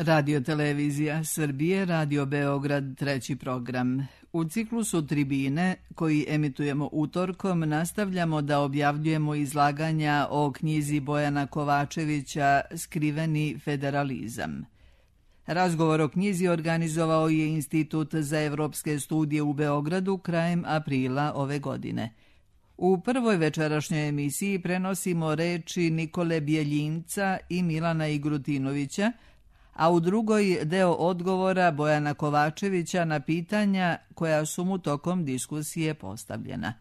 Radio-televizija Srbije, Radio Beograd, treći program. U ciklusu Tribine, koji emitujemo utorkom, nastavljamo da objavljujemo izlaganja o knjizi Bojana Kovačevića Skriveni federalizam. Razgovor o knjizi organizovao je Institut za evropske studije u Beogradu krajem aprila ove godine. U prvoj večerašnjoj emisiji prenosimo reči Nikole Bjeljinca i Milana Igrutinovića, a u drugoj deo odgovora Bojana Kovačevića na pitanja koja su mu tokom diskusije postavljena.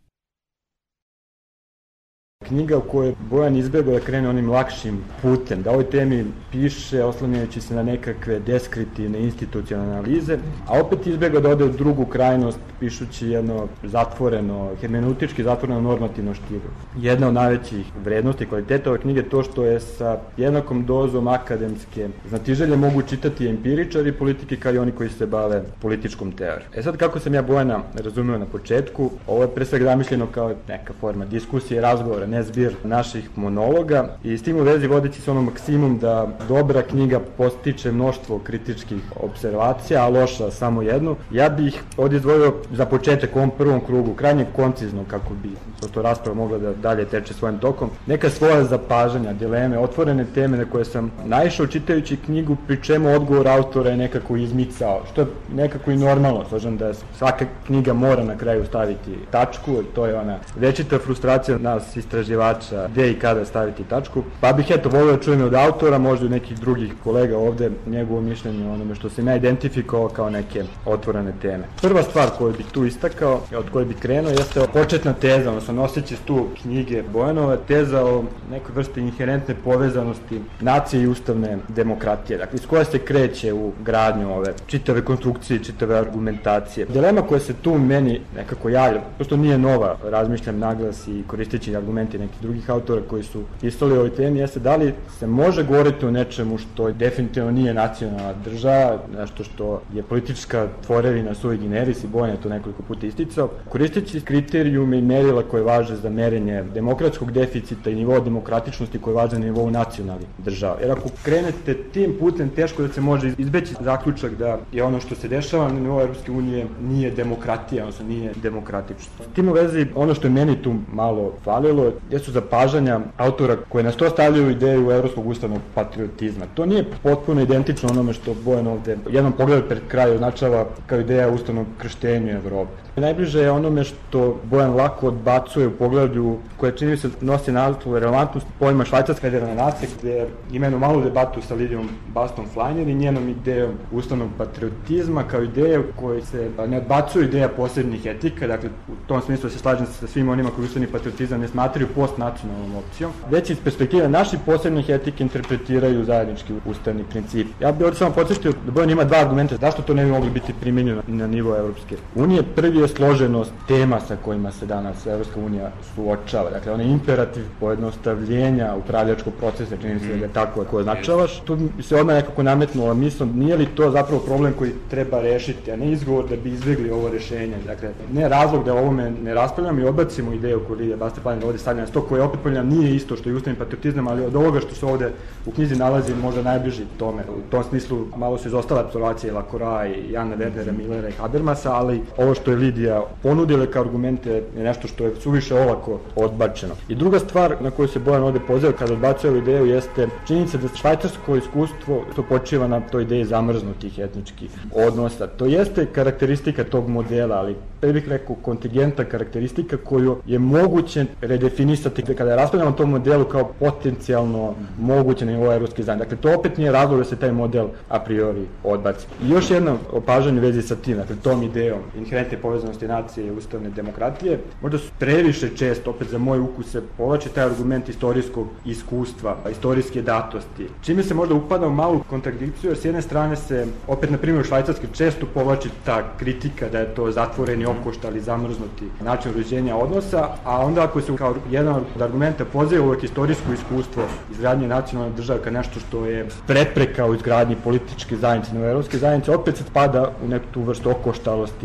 Knjiga u kojoj Bojan izbjegao da krene onim lakšim putem, da ovoj temi piše oslanjajući se na nekakve deskriptivne institucionalne analize, a opet izbjegao da ode u drugu krajnost pišući jedno zatvoreno, hermeneutički zatvoreno normativno štivo. Jedna od najvećih vrednosti i kvaliteta ove knjige je to što je sa jednakom dozom akademske znatiželje mogu čitati empiričari politike kao i oni koji se bave političkom teorijom. Sad kako sam ja Bojana razumeo na početku, ovo je pre svega zamišljeno kao neka forma diskusije i razgovora, ne zbir naših monologa, i s tim u vezi vodeći se ono maksimum da dobra knjiga postiče mnoštvo kritičkih observacija, a loša samo jednu. Ja bih ovdje izdvojio za početak u ovom prvom krugu, krajnje koncizno, kako bi to rasprava mogla da dalje teče svojim tokom, neka svoja zapažanja, dileme, otvorene teme na koje sam naišao čitajući knjigu, pri čemu odgovor autora je nekako izmicao, što je nekako i normalno, slažem da svaka knjiga mora na kraju staviti tačku, to je ona večita frustracija nas istraživača gde i kada staviti tačku, pa bih volio da čujem od autora, možda i nekih drugih kolega ovde, njegovo mišljenje o onome što sam ja identifikovao kao neke otvorene teme. Prva stvar koju bih tu istakao, od koje bih krenuo, jeste početna teza, odnosno noseći tu knjige Bojanove, teza o nekoj vrsti inherentne povezanosti nacije i ustavne demokratije, dakle iz koja se kreće u gradnju ove čitave konstrukcije, čitave argumentacije. Dilema koja se tu meni nekako javlja, prosto nije nova, razmišljam naglas i koristeći argumente nekih drugih autora koji su pisali o ovoj temi, jeste da li se može govoriti o nečemu što definitivno nije nacionalna država, nešto što je politička tvorevina sui generis, i Bojan je to nekoliko puta isticao, koristeći kriterijume i merila koje važe za merenje demokratskog deficita i nivoa demokratičnosti koje važe na nivou nacionalnih država. Jer ako krenete tim putem, teško da se može izbeći zaključak da je ono što se dešava na nivou Evropske unije nije demokratija, odnosno nije demokratično. S tim u vezi, ono što je meni tu malo falilo jesu zapažanja autora koje nas to stavljaju u ideju evropskog ustavnog patriotizma. To nije potpuno identično onome što Bojan ovde jednom pogledu pred kraj označava kao ideja ustavnog krštenja Evrope. Najbliže je onome što Bojan lako odbacuje u pogledu koje čini se nosi naslov relevantnost pojma švajcarska federalna nacija, gde ima jednu malu debatu sa Lidijom Baston-Fleiner i njenom idejom ustavnog patriotizma kao ideja koji se ne odbacuje ideja posebnih etika, dakle u tom smislu se slažem sa svim onima koji ustavni patriotizam ne smatraju postnacionalnom opcijom, već iz perspektive naših posebnih etika interpretiraju zajednički ustavni princip. Ja bih ovdje samo podsjetio da Bojan ima dva argumenta zašto to ne bi mogli biti primenjeno na nivo Evropske unije. Prvi je složenost tema sa kojima se danas Evropska unija suočava. Dakle, onaj imperativ pojednostavljenja upravljačkog procesa, čini se da je tako ako označavaš. Tu bi se odmah nekako nametnula mislim, nije li to zapravo problem koji treba rešiti, a ne izgovor da bi izbjegli ovo rešenje. Dakle, ne razlog da ovome ne raspravljamo i odbacimo ideju koju Lidija Baston-Fleiner ovdje stavlja na sto, koja opet ponavljam nije isto što je ustavni patriotizam, ali od ovoga što se ovde u knjizi nalazi možda najbliži tome. U tom smislu malo su izostale apsolvacije Lakora i Jana Wernera, Millera i Habermasa, ali ovo što je Lidija ponudila kao argumente je nešto što je suviše olako odbačeno. I druga stvar na koju se Bojan ovde poziva kada odbacuje ovu ideju jeste činjenica da švajcarsko iskustvo to počiva na toj ideji zamrznutih etničkih odnosa. To jeste karakteristika tog modela, ali pre bih rekao kontingenta karakteristika koju je moguće redefinisati kada raspravljamo o tom modelu kao potencijalno moguće na nivou evropske zajednice. Dakle, to opet nije razlog da se taj model a priori odbaci. I još jedno opažanje u vezi sa tim, dakle, tom idejom inherentne povezanosti nacije i ustavne demokratije, možda su previše često, opet za moj ukus, se povlači taj argument istorijskog iskustva, istorijske datosti. Čime se možda upada u malu kontradikciju, jer s jedne strane se, opet na primjer u Švajcarskoj, često povlači ta kritika da je to zatvoreni, okoštali, zamrznuti način uređenja odnosa, a onda ako se kao jedan od argumenta poziva uvek istorijsko iskustvo izgradnje nacionalne države kao nešto što je prepreka u izgradnji političke zajednice, evropske zajednice, opet se spada u neku tu vrstu okoštalosti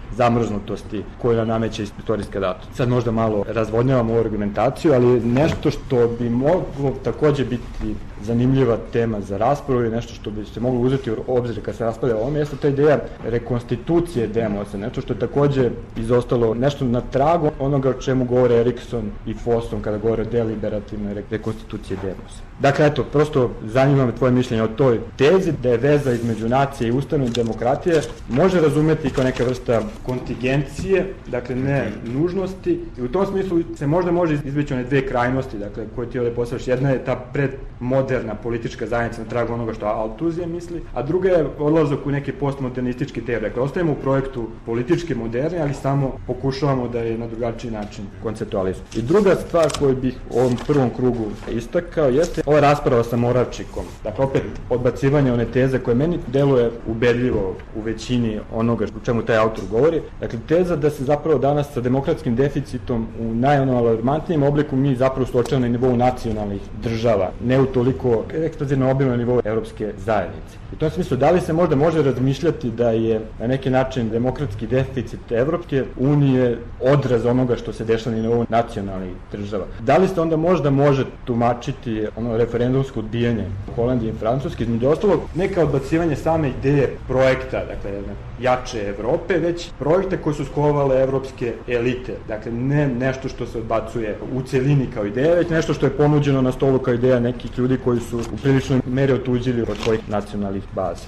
zamrznutosti koju nam nameće istorijska data. Sad možda malo razvodnjavamo ovu argumentaciju, ali nešto što bi moglo takođe biti zanimljiva tema za raspravu i nešto što bi se moglo uzeti u obzir kad se raspravlja o ovom, jeste ta ideja rekonstitucije demosa, nešto što je takođe izostalo, nešto na tragu onoga o čemu govore Erikson i Fosson kada govore o deliberativnoj rekonstituciji demosa. Dakle, eto, prosto zanima me tvoje mišljenje o toj tezi da je veza između nacije i ustavne demokratije može razumeti kao neka vrsta kontingencije, dakle ne nužnosti, i u tom smislu se možda može izbeći one dve krajnosti, dakle, koje ti ovde postavljaš. Jedna je ta predmoderna politička zajednica na tragu onoga što Althusser misli, a druga je odlazak u neke postmodernističke teorije. Dakle, ostajemo u projektu političke moderne, ali samo pokušavamo da je na drugačiji način konceptualizujemo. I druga stvar koju bih u ovom prvom krugu istakao jeste ova rasprava sa Moravčikom. Dakle, opet odbacivanje one teze koje meni deluje ubedljivo u većini onoga o čemu taj autor govori. Dakle, teza da se zapravo danas sa demokratskim deficitom u najalarmantnijem obliku mi zapravo suočavamo na nivou nacionalnih država, ne u toliko ekstenzivno obilnom nivou evropske zajednice. U tom smislu, da li se možda može razmišljati da je na neki način demokratski deficit Evropske unije odraz onoga što se dešava na nivou nacionalnih država? Da li se onda možda može tumačiti ono referendumsko odbijanje u Holandiji i Francuski, između ostalog, neka odbacivanje same ideje projekta, dakle, jače Evrope, već projekte koje su skovale evropske elite. Dakle, ne nešto što se odbacuje u celini kao ideja, već nešto što je ponuđeno na stolu kao ideja nekih ljudi koji su u priličnoj meri otuđili od svojih nacionalnih baza.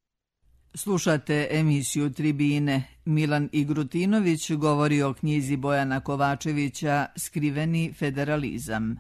Slušate emisiju Tribine. Milan Igrutinović govori o knjizi Bojana Kovačevića Skriveni federalizam.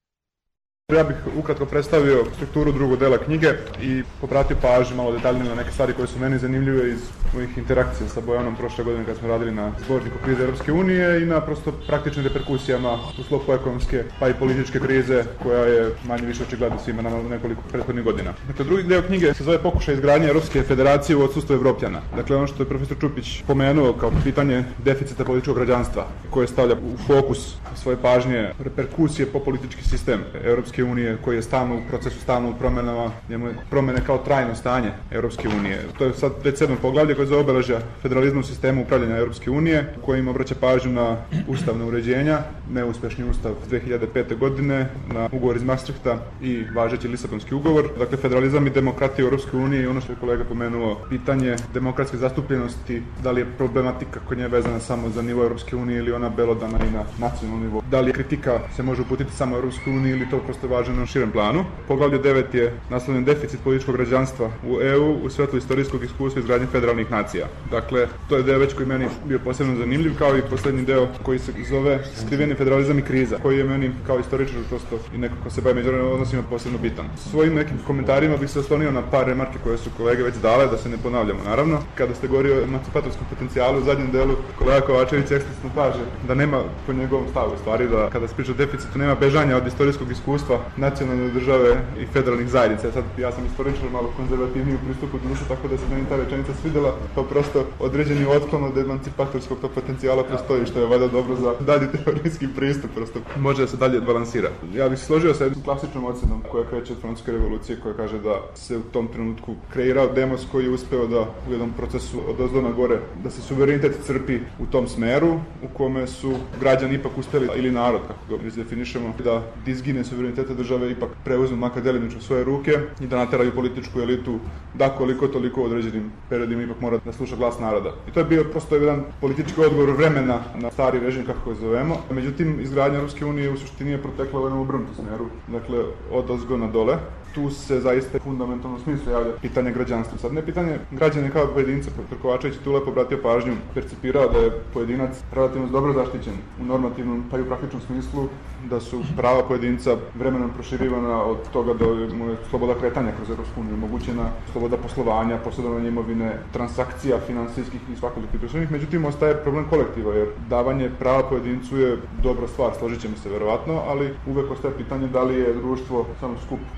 Ja bih ukratko predstavio strukturu drugog dela knjige i popratio pažnju malo detaljnije na neke stvari koje su meni zanimljive iz mojih interakcija sa Bojanom prošle godine kad smo radili na zborniku krize Europske unije i na prosto praktičnim reperkusijama u sklopu ekonomske pa i političke krize koja je manje više očigledna svima nama u nekoliko prethodnih godina. Dakle, drugi deo knjige se zove Pokušaj izgradnje Europske federacije u odsustvu Evropljana. Dakle, ono što je profesor Čupić pomenuo kao pitanje deficita političkog građanstva koje stavlja u fokus svoje pažnje reperkusije po politički sistem Europske unije koji je stalno u procesu, stalno u promenama, njemu je promene kao trajno stanje Europske unije. To je sad već 7. poglavlje koje se obeležja federalizmu sistemu upravljanja Europske unije, kojim obraća pažnju na ustavne uređenja, neuspešni ustav 2005. godine, na ugovor iz Maastrichta i važeći Lisabonski ugovor. Dakle, federalizam i demokratija u Europskoj uniji i ono što je kolega pomenuo, pitanje demokratske zastupljenosti, da li je problematika kod nje vezana samo za nivo Europske unije ili ona belodana i na nacionalnom nivou. Da li kritika se može uputiti samo Europskoj uniji ili to prosto važno na širem planu. Poglavlje 9 je naslovljen deficit političkog građanstva u EU u svetlu istorijskog iskustva izgradnje federalnih nacija. Dakle, to je deo već koji meni bio posebno zanimljiv, kao i poslednji deo koji se zove Skriveni federalizam i kriza, koji je meni kao istoričar prosto i neko ko se bavi međunarodnim odnosima posebno bitan. Svojim nekim komentarima bih se oslonio na par remarke koje su kolege već dale, da se ne ponavljamo naravno. Kada ste govorili o emancipatorskom potencijalu u zadnjem delu, kolega Kovačević eksplicitno kaže da nema po njegovom stavu stvari da kada se priča o deficitu nema bežanja od istorijskog iskustva nacionalne države i federalnih zajednica. Sad ja sam istoričar malo konzervativniji u pristupu društvu, tako da se meni ta rečenica svidela, pa prosto određeni otklon od emancipatorskog tog potencijala postoji, što je valjda dobro za dalji teorijski pristup, prosto može da se dalje balansira. Ja bih se složio sa jednom klasičnom ocenom koja kreće od francuske revolucije, koja kaže da se u tom trenutku kreirao demos koji je uspeo da u jednom procesu od ozdo na gore, da se suverenitet crpi u tom smeru u kome su građani ipak uspeli, ili narod, kako ga izdefinišemo, da izgine suverenitete države ipak preuzmu makar delimično svoje ruke i da nateraju političku elitu da koliko toliko u određenim periodima ipak mora da sluša glas naroda. I to je bio prosto jedan politički odgovor vremena na stari režim, kako ga zovemo. Međutim, izgradnja Europske unije u suštini je protekla u jednom obrnutom smeru, dakle od ozgo na dole. Tu se zaista fundamentalno smislu javlja pitanje građanstva. Sad ne pitanje građana kao pojedinca, profesor Kovačević tu lepo obratio pažnju, percipirao da je pojedinac relativno dobro zaštićen u normativnom pa i u praktičnom smislu, da su prava pojedinca vremenom proširivana od toga da mu je sloboda kretanja kroz Europsku uniju, omogućena sloboda poslovanja, posjedovanja imovine, transakcija finansijskih i svakolikih društvenih. Međutim, ostaje problem kolektiva, jer davanje prava pojedincu je dobra stvar, složit ćemo se verovatno, ali uvek ostaje pitanje da li je društvo samo skup pasivnih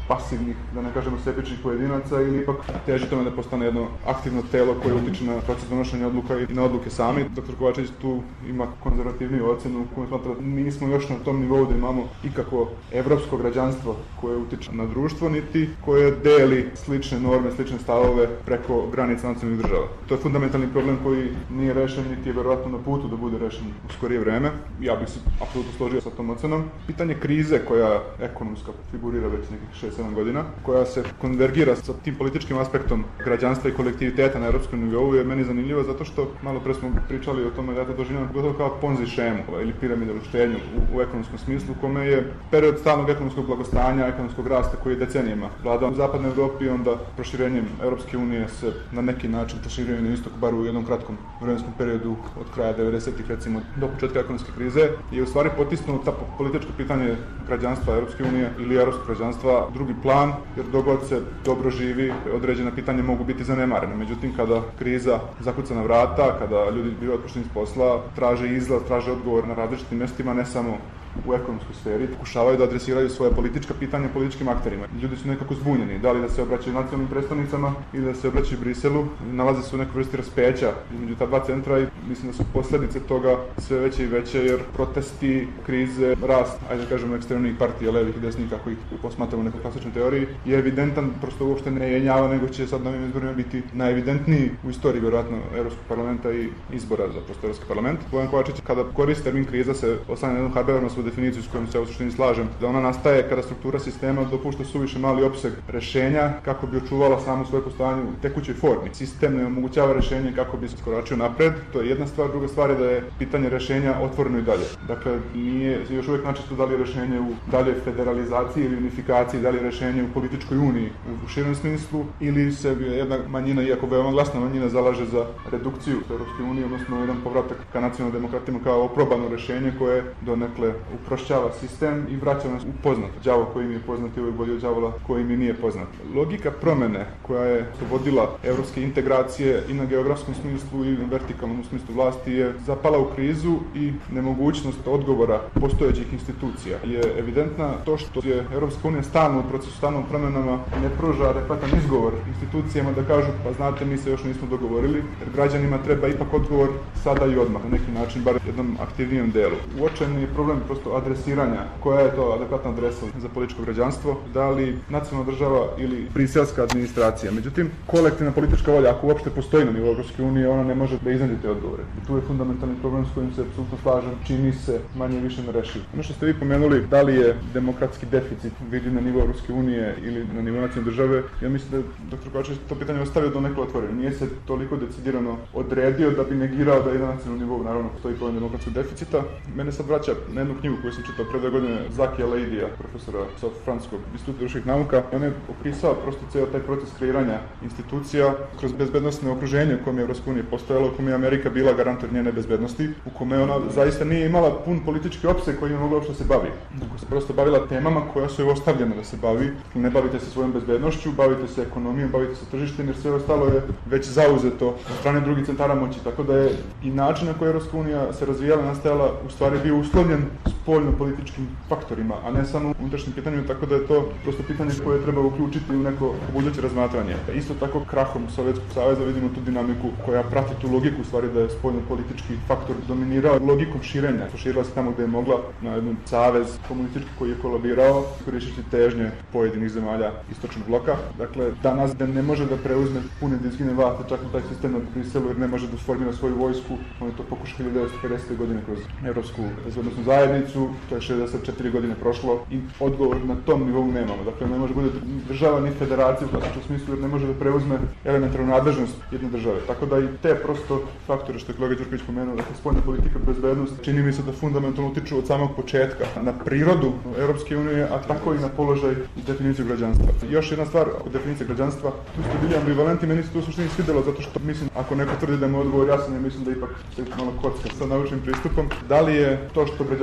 pasivnih, da ne kažemo sebičnih pojedinaca, ili ipak teži tome da postane jedno aktivno telo koje utiče na proces donošenja odluka i na odluke sami. Dr. Kovačević tu ima konzervativniju ocenu u kojoj smatra da nismo još na tom nivou da imamo ikako evropsko građanstvo koje utiče na društvo, niti koje deli slične norme, slične stavove preko granica nacionalnih država. To je fundamentalni problem koji nije rešen, niti je verovatno na putu da bude rešen u skorije vreme. Ja bih se apsolutno složio sa tom ocenom. Pitanje krize koja ekonomska figurira već nekih 6-7 godina, koja se konvergira sa tim političkim aspektom građanstva i kolektiviteta na europskom nivou je meni zanimljiva zato što malo pre smo pričali o tome da je to doživljeno gotovo kao Ponzi šemu ili piramidalnu štednju u ekonomskom smislu, kome je period stalnog ekonomskog blagostanja, ekonomskog rasta koji je decenijima vladao u zapadnoj Evropi, onda proširenjem Europske unije se na neki način proširio na istok, bar u jednom kratkom vremenskom periodu od kraja 90-ih recimo do početka ekonomske krize, je u stvari potisnuo ta političko pitanje građanstva Europske unije ili europskog građanstva drugi plan, jer dok god se dobro živi, određena pitanja mogu biti zanemarene. Međutim, kada kriza zakuca na vrata, kada ljudi bivaju otpušteni iz posla, traže izlaz, traže odgovor na različitim mjestima, ne samo u ekonomskoj sferi, pokušavaju da adresiraju svoje politička pitanja političkim akterima. Ljudi su nekako zbunjeni, da li da se obraćaju nacionalnim predstavnicama ili da se obraćaju Briselu. Nalaze se u nekoj vrsti raspeća između ta dva centra i mislim da su posljedice toga sve veće i veće, jer protesti, krize, rast, ajde da kažemo, ekstremnih partija, levih i desnih, kako ih posmatramo u nekoj klasičnoj teoriji, je evidentan, prosto uopšte ne jenjava, nego će sad na ovim izborima biti najevidentniji u istoriji, vjerojatno, Europskog parlamenta i izbora za prosto Europski parlament. Bojan Kovačić, kada koristi termin kriza, se oslanja na jednu Habermasovsku definiciju s kojom se u suštini slažem, da ona nastaje kada struktura sistema dopušta suviše mali opseg rešenja kako bi očuvala samo svoje postojanje u tekućoj formi. Sistem ne omogućava rešenje kako bi se skoračio napred, to je jedna stvar. Druga stvar je da je pitanje rešenja otvoreno i dalje. Dakle, nije još uvijek načisto da li je rešenje u dalje federalizaciji ili unifikaciji, da li je rešenje u političkoj uniji u širem smislu, ili se jedna manjina, iako veoma glasna manjina, zalaže za redukciju Europske unije, odnosno jedan povratak ka nacionalnim demokratima kao oprobano rešenje koje donekle uprošćava sistem i vraća nas u poznat. Đavo koji mi je poznat je uvijek bolji od đavola koji mi nije poznat. Logika promene koja je vodila evropske integracije i na geografskom smislu i na vertikalnom smislu vlasti je zapala u krizu i nemogućnost odgovora postojećih institucija je evidentna. To što je Europska unija stalno u procesu stalnom promjenama ne pruža adekvatan izgovor institucijama da kažu pa znate mi se još nismo dogovorili, jer građanima treba ipak odgovor sada i odmah, na neki način, bar jednom aktivnijem delu. Uočen je problem prosto adresiranja, koja je to adekvatna adresa za političko građanstvo, da li nacionalna država ili briselska administracija. Međutim, kolektivna politička volja, ako uopšte postoji na nivou Europske unije, ona ne može da iznađe te odgovore. I tu je fundamentalni problem s kojim se apsolutno slažem, čini se manje više nerešiv. Ono što ste vi pomenuli, da li je demokratski deficit vidljiv na nivou Europske unije ili na nivou nacionalne države, ja mislim da dr. Kovačević to pitanje ostavio do nekog otvoreno. Nije se toliko decidirano odredio da bi negirao da je na nacionalnom nivou naravno postoji problem demokratskog deficita. Mene sad vraća na jednu knjigu koju sam čitao pre 2 godine, Zakija Leidija, profesora sa Francuskog instituta društvenih nauka. On je opisao prosto ceo taj proces kreiranja institucija kroz bezbednosno okruženje u kojem je Evropska unija postojala, u kojem je Amerika bila garantor njene bezbednosti, u kome ona zaista nije imala pun politički opseg koji je mogla uopšte se bavi. Nego se prosto bavila temama koja su joj ostavljene da se bavi. Ne bavite se svojom bezbednošću, bavite se ekonomijom, bavite se tržištem, jer sve ostalo je već zauzeto od strane drugih centara moći. Tako da je i način na koji Evropska unija se razvijala, nastajala, u stvari bio uslovljen spoljno-političkim faktorima, a ne samo unutrašnjim pitanjima, tako da je to prosto pitanje koje treba uključiti u neko buduće razmatranje. Isto tako, krahom Sovjetskog saveza vidimo tu dinamiku koja prati tu logiku, u stvari da je spoljno-politički faktor dominirao logikom širenja. Proširila se tamo gde je mogla na jedan savez komunistički koji je kolabirao, koristeći težnje pojedinih zemalja istočnog bloka. Dakle, danas da ne može da preuzme pune discipline vlasti, čak i taj sistem na Briselu, jer ne može da sformira svoju vojsku. On je to pokušao 1950. godine kroz Evropsku bezbednosnu zajednicu, to je 64 godine prošlo i odgovor na tom nivou nemamo. Dakle, ne može bude država ni federacija u klasičnom smislu, jer ne može da preuzme elementarnu nadležnost jedne države. Tako da i te prosto faktore što je kolega Đurković pomenuo, dakle, spoljna politika, bezbednost, čini mi se da fundamentalno utiču od samog početka na prirodu Europske unije, a tako i na položaj i definiciju građanstva. Još jedna stvar o definiciji građanstva, tu ste bili ambivalenti, meni se to u suštini svidjelo, zato što mislim, ako neko tvrdi da mu odgovor jasan, ja mislim da ipak se malo kocka sa naučnim pristupom. Da li je to što građanstvo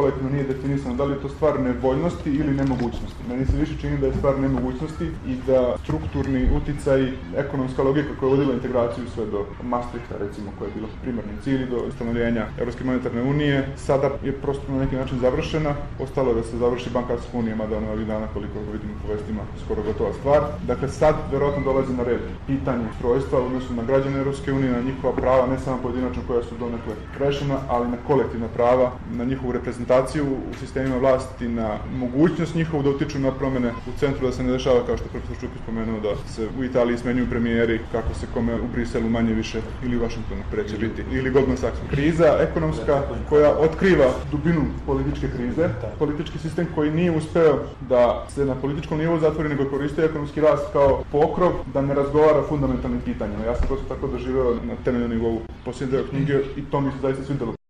kolektivno nije definisano, da li je to stvar nevoljnosti ili nemogućnosti. Meni se više čini da je stvar nemogućnosti i da strukturni uticaj, ekonomska logika koja je vodila integraciju sve do Maastrichta, recimo, koja je bila primarni cilj, do ustanovljenja Evropske monetarne unije, sada je prosto na neki način završena. Ostalo je da se završi bankarska unija, mada ona ovih dana, koliko vidimo po vestima, skoro gotova stvar. Dakle, sad verovatno dolazi na red pitanje ustrojstva u odnosu na građane Evropske unije, na njihova prava, ne samo pojedinačno koja su donekle rešena, ali na kolektivna prava, na njihovu reprezentaciju u sistemima vlasti, na mogućnost njihovu da utiču na promene u centru, da se ne dešava, kao što je profesor Čupić spomenuo, da se u Italiji smenjuju premijeri, kako se kome u Briselu manje više, ili u Vašingtonu preće biti, ili Goldman Sachs. Kriza ekonomska koja otkriva dubinu političke krize, politički sistem koji nije uspeo da se na političkom nivou zatvori, nego koristi ekonomski rast kao pokrov, da ne razgovara fundamentalnim pitanjima. Ja sam prosto tako doživeo na temeljnom nivou posljednje knjige i to mi se zaista svidelo.